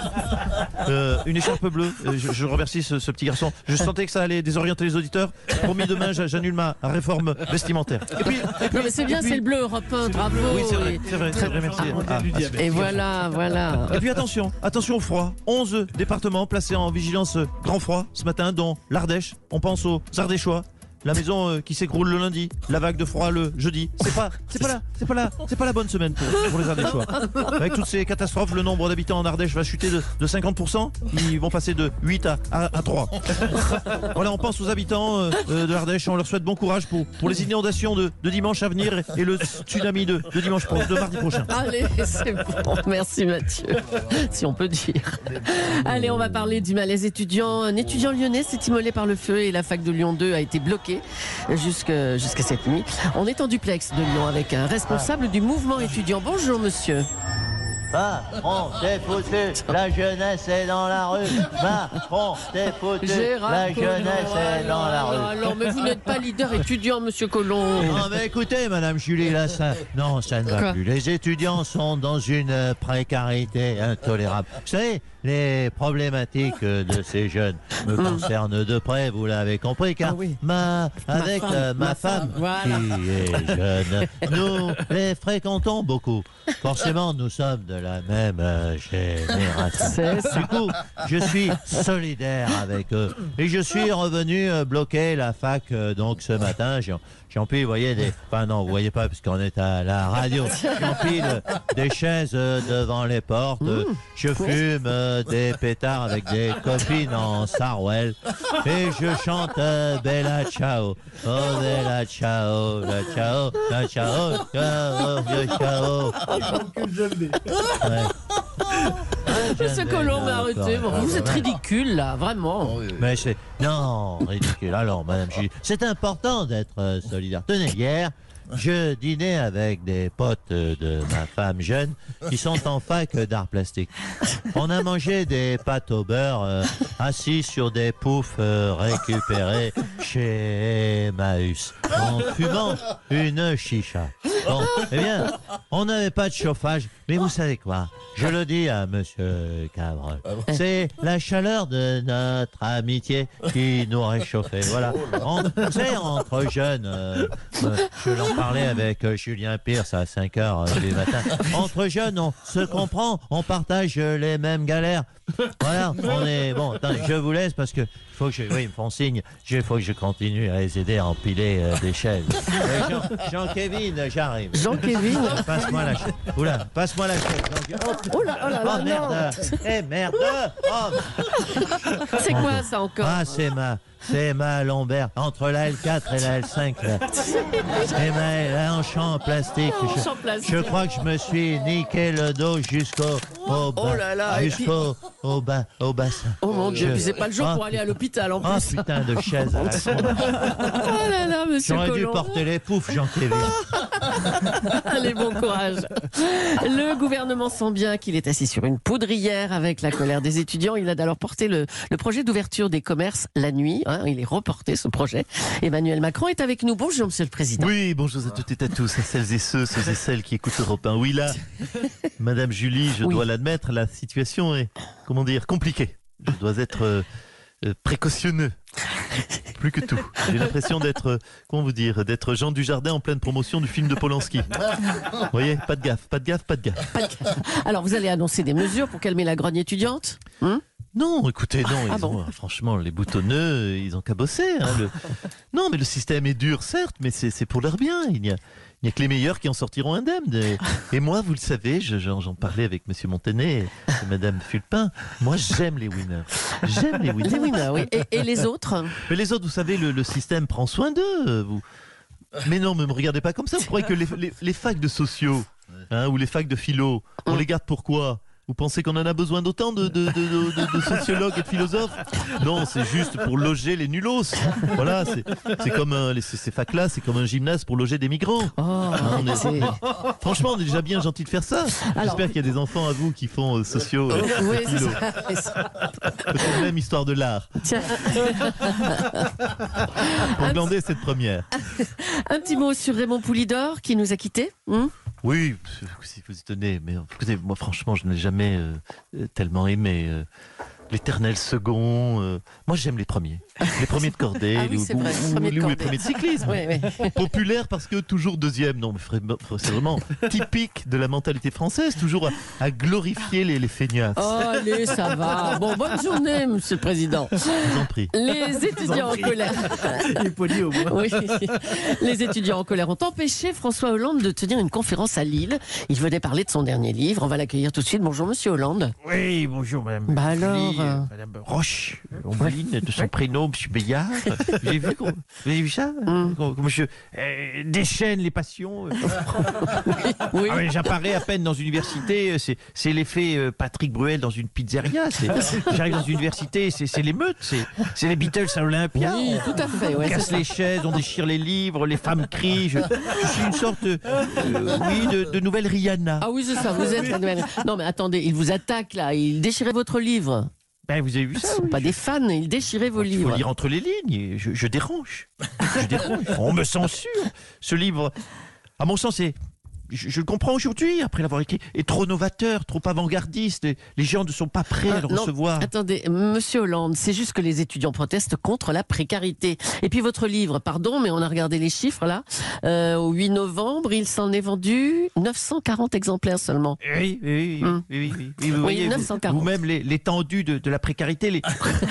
Une écharpe bleue, je remercie ce petit garçon. Je sentais que ça allait désorienter les auditeurs. Promis, demain, j'annule ma réforme vestimentaire. Et puis, non, mais c'est bien, c'est le bleu Europe 1, bravo. Oui, c'est vrai, merci. Et voilà. Et puis attention au froid. 11 départements placés en vigilance grand froid ce matin, dont l'Ardèche. On pense aux Ardéchois. La maison qui s'écroule le lundi, la vague de froid le jeudi. C'est pas la bonne semaine pour les Ardéchois. Avec toutes ces catastrophes, le nombre d'habitants en Ardèche va chuter de 50%. Ils vont passer de 8 à 3. Voilà, on pense aux habitants de l'Ardèche. On leur souhaite bon courage pour les inondations de dimanche à venir et le tsunami de mardi prochain. Allez, c'est bon. Merci Mathieu, si on peut dire. Allez, on va parler du malaise étudiant. Un étudiant lyonnais s'est immolé par le feu et la fac de Lyon 2 a été bloquée jusqu'à cette nuit. On est en duplex de Lyon avec un responsable du mouvement étudiant. Bonjour monsieur. Macron, t'es foutu, la jeunesse est dans la rue. Macron, t'es foutu, la jeunesse est dans la rue. Alors, mais vous n'êtes pas leader étudiant, monsieur Collomb. Non, mais écoutez, madame Julie, là, ça ne va plus. Les étudiants sont dans une précarité intolérable. Vous savez, les problématiques de ces jeunes me concernent de près, vous l'avez compris, car ma femme, voilà, qui est jeune, nous les fréquentons beaucoup. Forcément, nous sommes de la même génération. Du coup, je suis solidaire avec eux. Et je suis revenu bloquer la fac donc ce matin. J'empile, vous voyez, enfin non, vous voyez pas parce qu'on est à la radio. J'empile des chaises devant les portes. Je fume des pétards avec des copines en Sarwell. Et je chante Bella Ciao. Oh Bella Ciao, la Ciao, la Ciao, Ciao, Ciao. Monsieur Collomb, mais arrêtez, vous êtes ridicule là, vraiment. Mais c'est... Non, ridicule. Alors, madame Julie, c'est important d'être solidaire. Tenez, hier, je dînais avec des potes de ma femme jeune qui sont en fac d'art plastique. On a mangé des pâtes au beurre assis sur des poufs récupérés chez Emmaüs en fumant une chicha. Bon, eh bien, on n'avait pas de chauffage, mais vous savez quoi? Je le dis à monsieur Cabrol. C'est la chaleur de notre amitié qui nous réchauffait. Voilà. Vous savez, entre jeunes, je l'en parlais avec Julien Pierce à 5h du matin. Entre jeunes, on se comprend, on partage les mêmes galères. Voilà, on est... Bon, attendez, je vous laisse parce que faut que je... Oui, ils me font signe. Il faut que je continue à les aider à empiler des chaises. Jean-Kévin, j'arrive. Jean-Kévin, passe-moi la chaise. Oula, passe-moi la chaise. Oh là là là, merde. Eh merde. Oh. C'est quoi ça encore? Ah, c'est ma lombaire entre la L4 et la L5 là. Et ma hanche en plastique. Je crois que je me suis niqué le dos jusqu'au bas. Oh là là, jusqu'au bassin. Oh mon Dieu, puis c'est pas le jour pour aller à l'hôpital en plus. Oh putain de chaise à la con. Oh là là, monsieur J'aurais dû Collomb. porter les poufs, Jean-Kévin. Allez, bon courage. Le gouvernement sent bien qu'il est assis sur une poudrière avec la colère des étudiants. Il a alors porté le projet d'ouverture des commerces la nuit. Il est reporté, ce projet. Emmanuel Macron est avec nous. Bonjour, Monsieur le Président. Oui, bonjour à toutes et à tous, à celles et ceux et celles qui écoutent Europe 1. Oui, là, Madame Julie, je dois l'admettre, la situation est, compliquée. Je dois être précautionneux. Plus que tout. J'ai l'impression d'être, d'être Jean Dujardin en pleine promotion du film de Polanski. Vous voyez, pas de gaffe. Alors, vous allez annoncer des mesures pour calmer la grogne étudiante ? Non, écoutez, non, franchement, les boutonneux, ils ont qu'à bosser. Non, mais le système est dur, certes, mais c'est pour leur bien. Il n'y a que les meilleurs qui en sortiront indemnes. Et moi, vous le savez, j'en parlais avec Monsieur Montanet et Madame Fulpin. Moi, j'aime les winners. Les winners, oui. Et les autres ? Mais les autres, vous savez, le système prend soin d'eux. Mais non, ne me regardez pas comme ça. Vous croyez que les facs de sociaux ou les facs de philo, on les garde pourquoi ? Vous pensez qu'on en a besoin d'autant de sociologues et de philosophes ? Non, c'est juste pour loger les nulos. Voilà, c'est comme ces facs-là, c'est comme un gymnase pour loger des migrants. Franchement, on est déjà bien gentil de faire ça. J'espère qu'il y a des enfants à vous qui font sociaux et philo. C'est la même histoire de l'art. Tiens. Pour glander cette première. Un petit mot sur Raymond Poulidor qui nous a quittés. Oui, si vous y tenez, mais écoutez, moi franchement, je n'ai jamais tellement aimé l'éternel second. Moi, j'aime les premiers de cordée, les premiers de cyclisme. Oui. Populaire parce que toujours deuxième. Non, mais c'est vraiment typique de la mentalité française, toujours à glorifier les feignasses. Oh, allez, ça va. Bon, bonne journée, Monsieur le Président. Je vous en prie. Les étudiants en colère. Il est poli au moins. Oui. Les étudiants en colère ont empêché François Hollande de tenir une conférence à Lille. Il venait parler de son dernier livre. On va l'accueillir tout de suite. Bonjour, Monsieur Hollande. Oui, bonjour, Madame. Bah alors, Madame Roche, Ombeline, de son prénom, Monsieur Bayard. Vous avez vu ça Monsieur déchaîne les passions. oui. Ah ouais, j'apparais à peine dans une université. C'est l'effet Patrick Bruel dans une pizzeria. J'arrive dans une université, c'est l'émeute. C'est les Beatles à l'Olympia. Oui, tout à fait. On Ouais, casse les chaises, on déchire les livres, les femmes crient. Je suis une sorte de nouvelle Rihanna. Ah oui, c'est ça, vous êtes la nouvelle. Non, mais attendez, il vous attaque là, il déchirait votre livre. Ben, vous avez vu ça? Ce ne sont pas des fans, il déchirait vos livres. Il faut lire entre les lignes, je dérange. On me censure. Ce livre, à mon sens, je le comprends aujourd'hui, après l'avoir écrit, est trop novateur, trop avant-gardiste. Les gens ne sont pas prêts à le recevoir. Attendez, Monsieur Hollande, c'est juste que les étudiants protestent contre la précarité. Et puis votre livre, pardon, mais on a regardé les chiffres là. Au 8 novembre, il s'en est vendu 940 exemplaires seulement. Oui. Vous voyez, 940. vous-même, l'étendue de la précarité. Les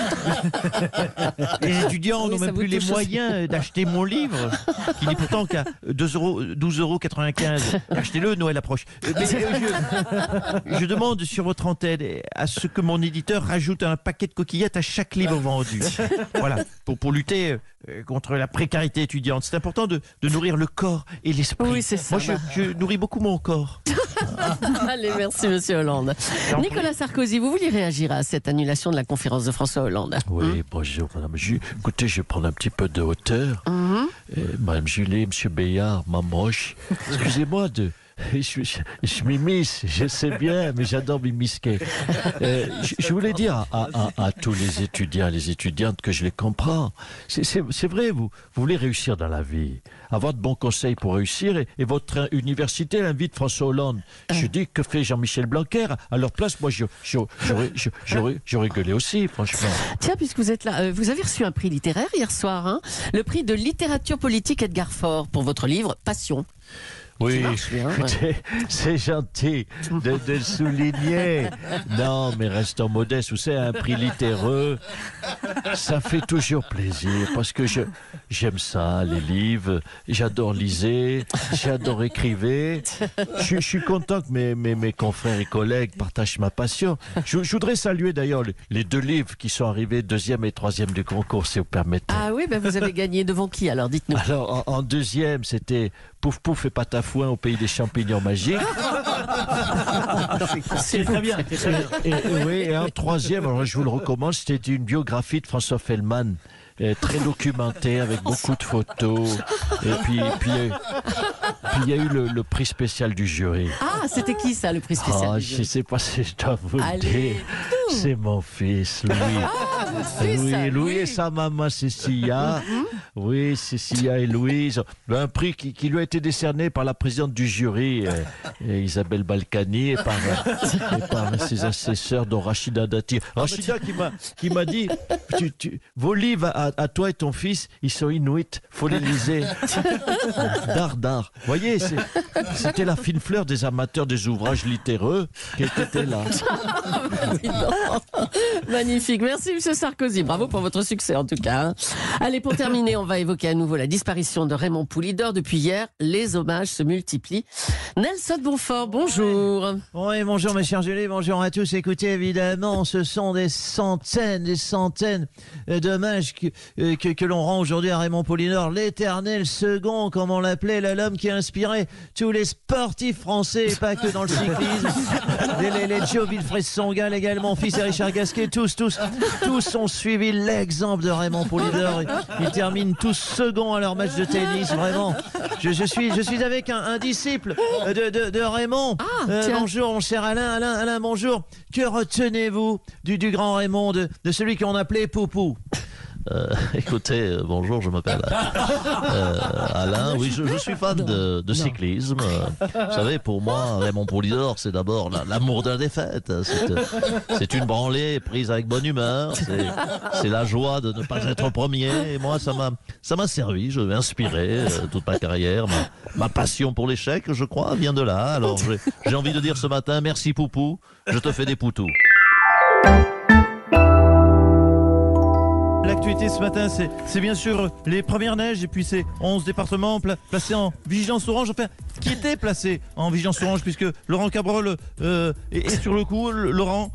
étudiants n'ont même plus les moyens d'acheter mon livre, qui n'est pourtant qu'à 12,95 €. Achetez-le, Noël approche. Mais je demande sur votre antenne à ce que mon éditeur rajoute un paquet de coquillettes à chaque livre vendu. Voilà, pour lutter contre la précarité étudiante. C'est important de nourrir le corps et l'esprit. Oui, c'est ça. Moi, je nourris beaucoup mon corps. Allez, merci Monsieur Hollande. Nicolas Sarkozy, vous vouliez réagir à cette annulation de la conférence de François Hollande? Oui, bonjour Madame. Écoutez, je vais prendre un petit peu de hauteur. Madame Julie, Monsieur Bayard, Mme Roche, excusez-moi je m'immisce, je sais bien, mais j'adore m'immisquer. Je voulais dire à tous les étudiants et les étudiantes que je les comprends. C'est vrai, vous voulez réussir dans la vie, avoir de bons conseils pour réussir, et votre université l'invite François Hollande. Je dis, que fait Jean-Michel Blanquer? À leur place, moi, j'aurais gueulé aussi, franchement. Tiens, puisque vous êtes là, vous avez reçu un prix littéraire hier soir, hein, le prix de littérature politique Edgar Faure pour votre livre Passion. Oui, écoutez, c'est gentil de le souligner. Non, mais restons modestes. Vous savez, un prix littéraire, ça fait toujours plaisir parce que j'aime ça, les livres. J'adore liser, j'adore écrire. Je suis content que mes confrères et collègues partagent ma passion. Je voudrais saluer d'ailleurs les deux livres qui sont arrivés 2e et 3e du concours, si vous permettez. Ah oui, ben vous avez gagné devant qui alors? Dites-nous. Alors, en 2e, c'était Pouf Pouf et Patafouin au pays des champignons magiques. C'est très bien. Et en 3e, alors je vous le recommande, c'était une biographie de François Fellman, très documentée avec beaucoup de photos. Et puis Puis il y a eu le prix spécial du jury. Ah, c'était qui ça, le prix spécial Ah, du je jury? sais pas si je dois vous le Allez, dire. C'est mon fils, Louis. Ah, votre fils, Louis et sa maman Cécilia. Oui, Cécilia et Louise. Un prix qui lui a été décerné par la présidente du jury, Isabelle Balkany, et par ses assesseurs, dont Rachida Dati. Rachida qui m'a dit vos livres à toi et ton fils, ils sont inuits, faut les liser. Dardar. Vous voyez, c'était la fine fleur des amateurs des ouvrages littéreux qui était là. Magnifique. Merci, M. Sarkozy. Bravo pour votre succès, en tout cas. Hein. Allez, pour terminer, on va évoquer à nouveau la disparition de Raymond Poulidor. Depuis hier, les hommages se multiplient. Nelson Bonfort, bonjour. Oui, bonjour mes chers Julie, bonjour à tous. Écoutez, évidemment, ce sont des centaines d'hommages que l'on rend aujourd'hui à Raymond Poulidor, l'éternel second, comme on l'appelait, l'homme qui a inspiré tous les sportifs français, et pas que dans le cyclisme. Les Joe Wilfried Songa, également, fils et Richard Gasquet, tous ont suivi l'exemple de Raymond Poulidor. Ils terminent tous seconds à leur match de tennis, vraiment. Je suis avec un disciple de Raymond. Bonjour mon cher Alain, bonjour. Que retenez-vous du grand Raymond, de celui qu'on appelait Poupou? Écoutez, bonjour, je m'appelle Alain. Oui, je suis fan de cyclisme. Vous savez, pour moi, Raymond Poulidor, c'est d'abord l'amour de la défaite. C'est une branlée prise avec bonne humeur. C'est la joie de ne pas être premier. Et moi, ça m'a servi. Je vais inspirer toute ma carrière. Ma passion pour l'échec, je crois, vient de là. Alors, j'ai envie de dire ce matin, merci Poupou, je te fais des poutous. L'actualité ce matin, c'est bien sûr les premières neiges et puis c'est 11 départements placés en vigilance orange. Enfin, qui étaient placés en vigilance orange puisque Laurent Cabrol est sur le coup. Laurent.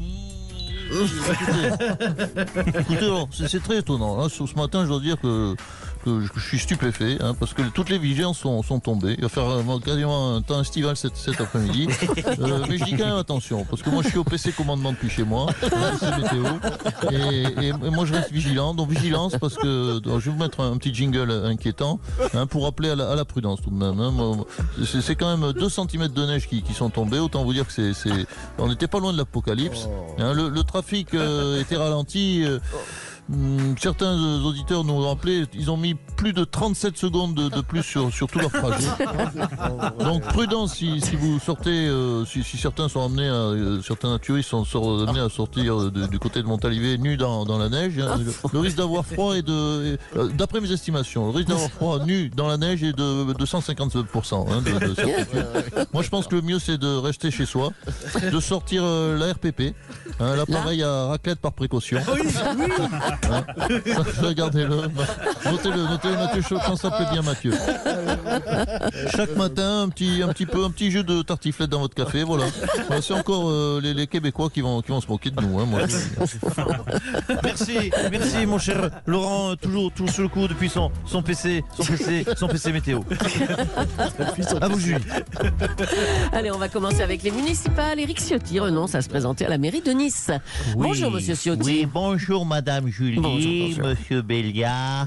Écoutez, c'est très étonnant. Hein. Ce matin, je dois dire que je suis stupéfait, hein, parce que toutes les vigilances sont tombées. Il va faire quasiment un temps estival cet après-midi. Mais je dis quand même attention, parce que moi je suis au PC commandement depuis chez moi, c'est météo, et moi je reste vigilant. Donc vigilance, parce que je vais vous mettre un petit jingle inquiétant, hein, pour appeler à la prudence tout de même. Hein. C'est quand même 2 cm de neige qui sont tombés. Autant vous dire que on n'était pas loin de l'apocalypse. Hein, le trafic était ralenti. Certains auditeurs nous ont rappelé, ils ont mis plus de 37 secondes de plus sur tout leur trajet. Donc prudence si vous sortez, si certains sont amenés certains naturistes sont amenés à sortir du côté de Montalivet nus dans la neige. Hein. Le risque d'avoir froid d'après mes estimations, le risque d'avoir froid nu dans la neige est de 150%, hein, de certitude. Moi je pense que le mieux c'est de rester chez soi, de sortir la RPP, hein, l'appareil à raclette par précaution. Hein, regardez-le, notez-le Mathieu Chaud, quand ça plaît bien Mathieu. Chaque matin un petit jeu de tartiflette dans votre café, voilà c'est encore les Québécois qui vont se moquer de nous, hein, moi. Merci mon cher Laurent, toujours sur le coup depuis son PC météo. À vous Julie. Allez, on va commencer avec les municipales. Éric Ciotti renonce à se présenter à la mairie de Nice. Oui, bonjour Monsieur Ciotti. Oui, bonjour Madame Julie, Bonjour. Monsieur Béliard,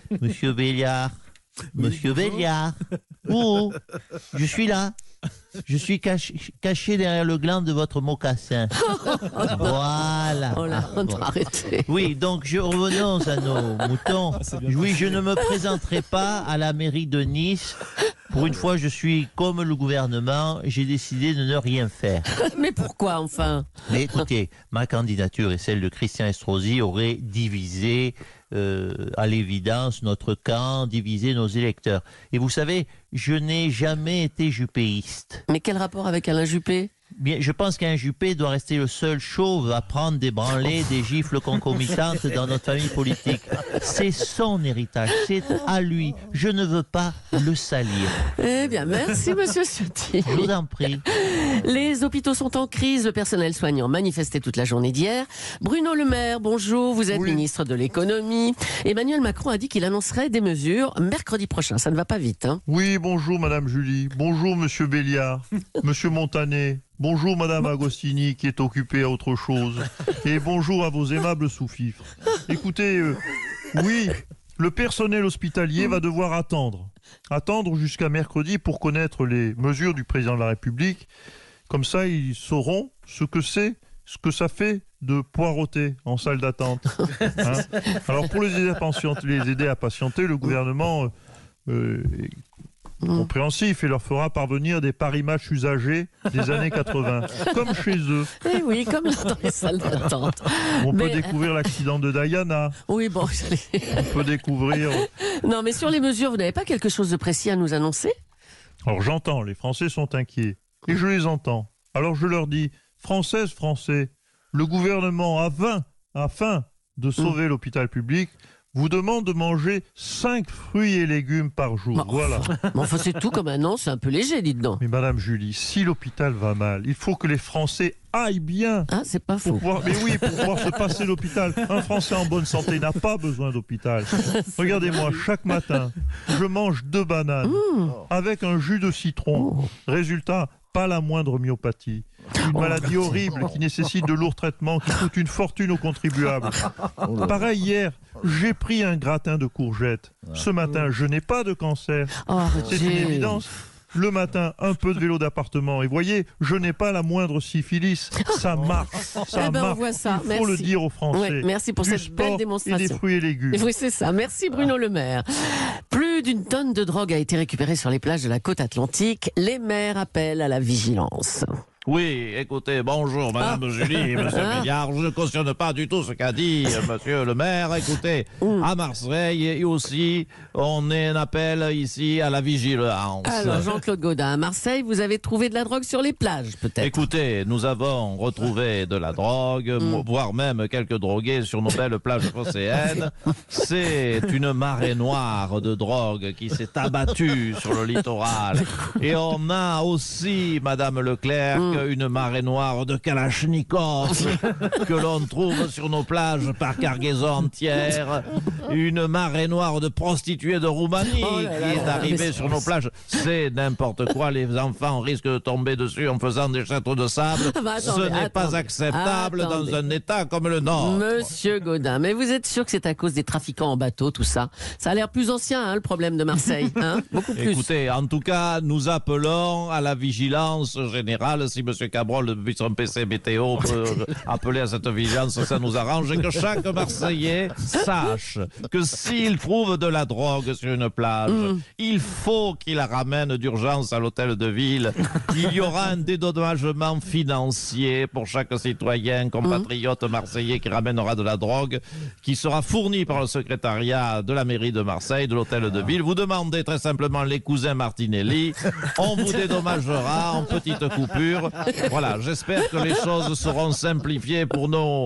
Monsieur Béliard. Oh, je suis là. Je suis caché derrière le gland de votre mocassin. Voilà. Oh là, on doit arrêter. Oui, donc revenons à nos moutons. Oui, je ne me présenterai pas à la mairie de Nice. Pour une fois, je suis comme le gouvernement, j'ai décidé de ne rien faire. Mais pourquoi enfin? Mais écoutez, ma candidature et celle de Christian Estrosi auraient divisé, à l'évidence, notre camp, divisé nos électeurs. Et vous savez, je n'ai jamais été juppéiste. Mais quel rapport avec Alain Juppé? Bien, je pense qu'un Juppé doit rester le seul chauve à prendre des branlées, des gifles concomitantes dans notre famille politique. C'est son héritage, c'est à lui. Je ne veux pas le salir. Eh bien, merci Monsieur Ciotti. Je vous en prie. Les hôpitaux sont en crise, le personnel soignant manifestait toute la journée d'hier. Bruno Le Maire, bonjour, vous êtes ministre de l'économie. Emmanuel Macron a dit qu'il annoncerait des mesures mercredi prochain, ça ne va pas vite. Hein. Oui, bonjour Madame Julie, bonjour Monsieur Béliard, Monsieur Montanet. Bonjour Madame Agostini qui est occupée à autre chose. Et bonjour à vos aimables sous-fifres. Écoutez, oui, Le personnel hospitalier va devoir attendre jusqu'à mercredi pour connaître les mesures du président de la République. Comme ça, ils sauront ce que ça fait de poireauter en salle d'attente. Hein. Alors, pour les aider à patienter, le gouvernement est compréhensif et leur fera parvenir des Paris-Match usagés des années 80, comme chez eux. Eh oui, comme dans les salles d'attente. On peut découvrir l'accident de Diana. Oui, bon. On peut découvrir... Non, mais sur les mesures, vous n'avez pas quelque chose de précis à nous annoncer? Alors j'entends, les Français sont inquiets. Et je les entends. Alors je leur dis, Françaises, Français, le gouvernement, afin de sauver l'hôpital public, vous demande de manger 5 fruits et légumes par jour. Bah, voilà. Enfin, c'est tout comme annonce, c'est un peu léger, dites donc. Mais Madame Julie, si l'hôpital va mal, il faut que les Français aillent bien. Ah, c'est pas faux. Pour pouvoir se passer l'hôpital. Un Français en bonne santé n'a pas besoin d'hôpital. Regardez-moi, chaque matin, je mange 2 bananes avec un jus de citron. Résultat, pas la moindre myopathie. Une maladie horrible qui nécessite de lourds traitements, qui coûte une fortune aux contribuables. Pareil, hier, j'ai pris un gratin de courgettes. Ce matin, je n'ai pas de cancer. C'est une évidence. Le matin, un peu de vélo d'appartement. Et voyez, je n'ai pas la moindre syphilis. Ça marche. Ça marche. On voit ça. Il faut le dire aux Français. Ouais, merci pour du cette belle sport démonstration. Et des fruits et légumes. Oui, c'est ça. Merci Bruno Le Maire. Plus d'une tonne de drogue a été récupérée sur les plages de la côte atlantique. Les maires appellent à la vigilance. Oui, écoutez, bonjour Madame Julie, Monsieur Méliard, je ne cautionne pas du tout ce qu'a dit Monsieur le maire. Écoutez, à Marseille et aussi, on est un appel ici à la vigilance. Alors Jean-Claude Gaudin, à Marseille, vous avez trouvé de la drogue sur les plages, peut-être? Écoutez, nous avons retrouvé de la drogue, voire même quelques drogués sur nos belles plages phocéennes. C'est une marée noire de drogue qui s'est abattue sur le littoral. Et on a aussi, Madame Leclerc, une marée noire de Kalachnikov que l'on trouve sur nos plages par cargaison entière. Une marée noire de prostituées de Roumanie qui est arrivée sur nos plages. C'est n'importe quoi. Les enfants risquent de tomber dessus en faisant des châteaux de sable. Ce n'est pas acceptable dans un État comme le nôtre. Monsieur Gaudin, mais vous êtes sûr que c'est à cause des trafiquants en bateau, tout ça? Ça a l'air plus ancien, le problème de Marseille. Beaucoup plus. Écoutez, en tout cas, nous appelons à la vigilance générale. Si M. Cabrol, depuis son PC météo, peut appeler à cette vigilance, ça nous arrange. Et que chaque Marseillais sache que s'il trouve de la drogue sur une plage, il faut qu'il la ramène d'urgence à l'hôtel de ville. Il y aura un dédommagement financier pour chaque citoyen, compatriote marseillais qui ramènera de la drogue, qui sera fourni par le secrétariat de la mairie de Marseille, de l'hôtel de ville. Vous demandez très simplement les cousins Martinelli. On vous dédommagera en petite coupure. Voilà, j'espère que les choses seront simplifiées pour nos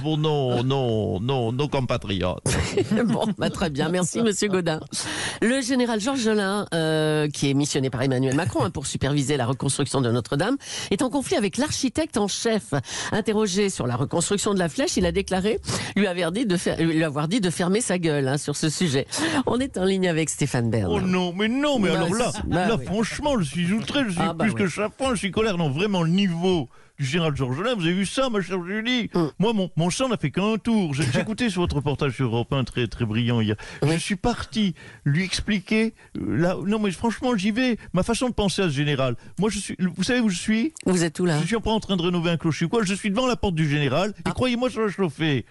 compatriotes. Bon, très bien. Merci, Monsieur Gaudin. Le général Georges Jolin, qui est missionné par Emmanuel Macron pour superviser la reconstruction de Notre-Dame, est en conflit avec l'architecte en chef. Interrogé sur la reconstruction de la flèche, il a déclaré lui avoir dit de fermer sa gueule sur ce sujet. On est en ligne avec Stéphane Bern. Oh non, mais alors là, franchement, je suis outré, je suis plus que chafouin, je suis colère. Non, vraiment, le niveau du général Georges Jolin, vous avez vu ça, ma chère Julie? Moi, mon sang n'a fait qu'un tour. J'ai écouté ce votre reportage sur Europe 1 très, très brillant hier. Je suis parti lui expliquer. Non, mais franchement, j'y vais. Ma façon de penser à ce général. Moi, vous savez où je suis? Vous êtes où là? Je suis en train de rénover un clocher. Je suis devant la porte du général. Et croyez-moi, ça va chauffer.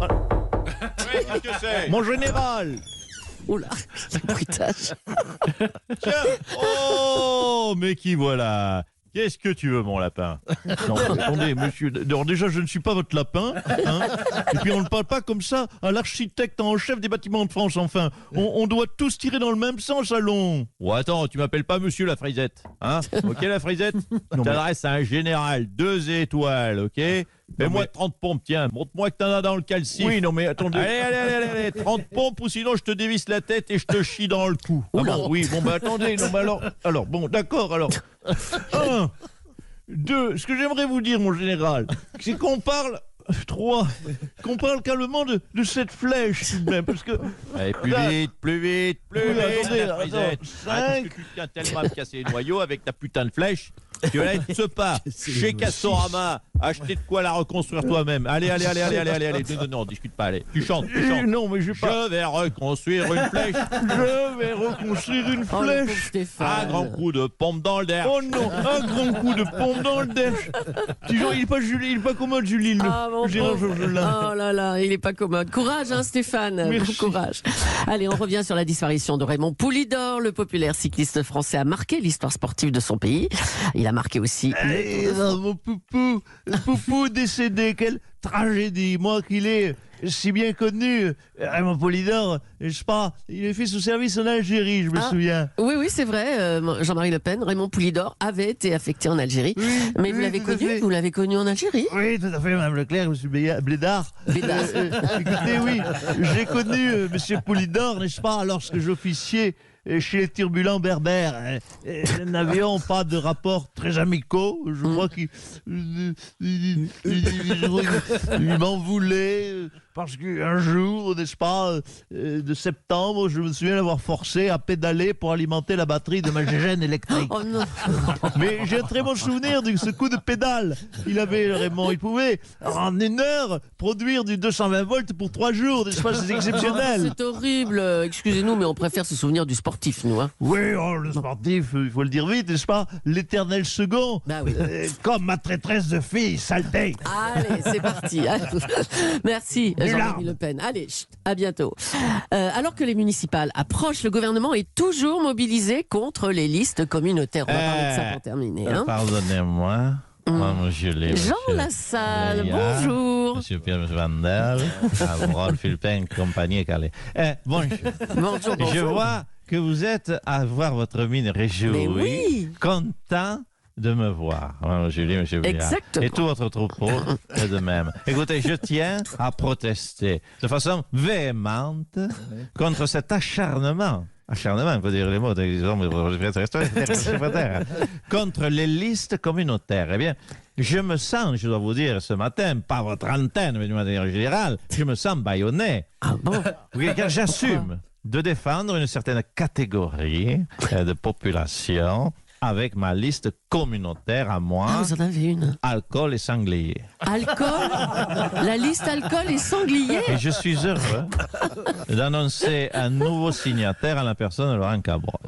Mon général! Oula, quel bruitage. Tiens. Oh, mais qui voilà? Qu'est-ce que tu veux, mon lapin? Non, attendez, monsieur. Alors déjà, je ne suis pas votre lapin. Et puis, on ne parle pas comme ça à l'architecte en chef des bâtiments de France, enfin. On doit tous tirer dans le même sens, allons. Oh, attends, tu m'appelles pas monsieur la frisette. Ok, la frisette? Tu t'adresses à un général 2 étoiles, ok? Fais-moi 30 pompes, tiens. Montre-moi que t'en as dans le calcif. Oui, non, mais attendez. Allez, 30 pompes ou sinon je te dévisse la tête et je te chie dans le cou. Oui, attendez. Non, mais alors, bon, d'accord, alors. 1, 2, ce que j'aimerais vous dire, mon général, c'est qu'on parle... 3, qu'on parle calmement de cette flèche, tout de même, parce que... Allez, plus vite, attendez, la frisette. 5... Tu tiens tellement à me casser les noyaux avec ta putain de flèche. Tu vas être ce pas chez Castorama acheter de quoi la reconstruire toi-même. Allez. Non, discute pas, allez. Tu chantes. Non, mais je vais pas. Je vais reconstruire une flèche. Je vais reconstruire une Oh, le pauvre flèche. Stéphane. Un grand coup de pompe dans le derche. Oh non, un grand coup de pompe dans le derche. Toujours, il est pas commode, Julie. Ah, mon Gérard pauvre. Georgelin. Oh là là, il est pas commode. Courage, hein, Stéphane. Merci. Bon courage. Allez, on revient sur la disparition de Raymond Poulidor. Le populaire cycliste français a marqué l'histoire sportive de son pays. Il a marqué aussi. Mon poupou décédé, quelle tragédie. Moi qu'il est si bien connu, Raymond Poulidor, je sais pas, il a fait son service en Algérie, je me souviens. Oui, c'est vrai. Jean-Marie Le Pen, Raymond Poulidor avait été affecté en Algérie. Oui, Mais vous oui, l'avez tout à connu fait. vous l'avez connu en Algérie Oui, tout à fait, Mme Leclerc, M. Blédard. Blédard. Écoutez, oui, j'ai connu M. Poulidor, n'est-ce pas, lorsque j'officiais chez les turbulents berbères. Nous n'avions pas de rapports très amicaux. Je crois qu'il m'en voulait parce qu'un jour, n'est-ce pas, de septembre, je me souviens l'avoir forcé à pédaler pour alimenter la batterie de ma gégène électrique. Oh non. Mais j'ai un très bon souvenir de ce coup de pédale. Raymond, il pouvait en une heure produire du 220 volts pour 3 jours, n'est-ce pas, c'est exceptionnel. C'est horrible. Excusez-nous, mais on préfère se souvenir du sportif, nous. Hein. Oui, le sportif, il faut le dire vite, n'est-ce pas, l'éternel second, Bah oui. comme ma traîtresse de fille, saleté. Allez, c'est parti. Merci, Jean-Marie Le Pen. Allez, à bientôt. Alors que les municipales approchent, le gouvernement est toujours mobilisé contre les listes communautaires. On va parler de ça pour terminer. Hein. Pardonnez-moi. Monsieur Jean Lassalle, bonjour. Monsieur Pierre Vandel, Rolf Philpin, compagnie Calais. Bonjour. Bonjour. Je vois que vous êtes à voir votre mine réjouie, Mais oui. content de me voir. Madame Julie, monsieur Billard. Exactement. Et tout votre troupeau est de même. Écoutez, je tiens à protester de façon véhémente contre cet acharnement. Acharnement, il faut dire les mots, contre les listes communautaires. Eh bien, je me sens, je dois vous dire ce matin, pas votre antenne, mais d'une manière générale, je me sens bâillonné. Ah bon? Oui, car j'assume de défendre une certaine catégorie de population avec ma liste communautaire à moi, Ah, vous en avez une. alcool et sanglier. Alcool? La liste alcool et sanglier? Et je suis heureux d'annoncer un nouveau signataire à la personne de Laurent Cabral.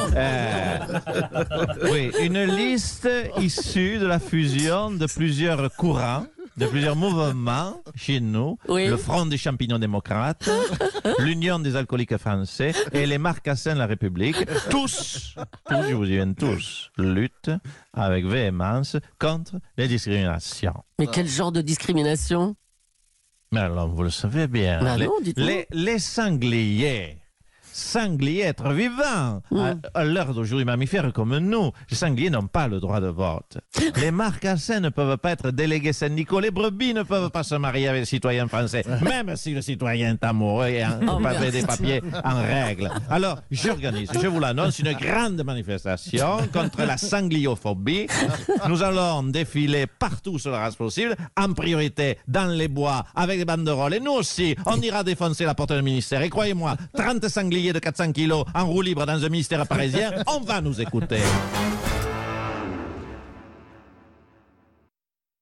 Oui, une liste issue de la fusion de plusieurs courants, de plusieurs mouvements chez nous, Oui. le Front des champignons démocrates, l'Union des alcooliques français et les Marcassins de la République, tous, je vous dis bien tous, luttent avec véhémence contre les discriminations. Mais quel genre de discrimination? Mais alors, vous le savez bien, Bah non, dites-moi. les sangliers, êtres vivants, à l'heure d'aujourd'hui, mammifères comme nous, les sangliers n'ont pas le droit de vote. Les marcassins ne peuvent pas être délégués syndicaux, les brebis ne peuvent pas se marier avec les citoyens français, même si le citoyen est amoureux et a des papiers en règle. Alors, j'organise, je vous l'annonce, une grande manifestation contre la sangliophobie. Nous allons défiler partout sur la race possible, en priorité dans les bois, avec des banderoles. Et nous aussi, on ira défoncer la porte du ministère. Et croyez-moi, 30 sangliers de 400 kilos en roue libre dans un ministère parisien, on va nous écouter.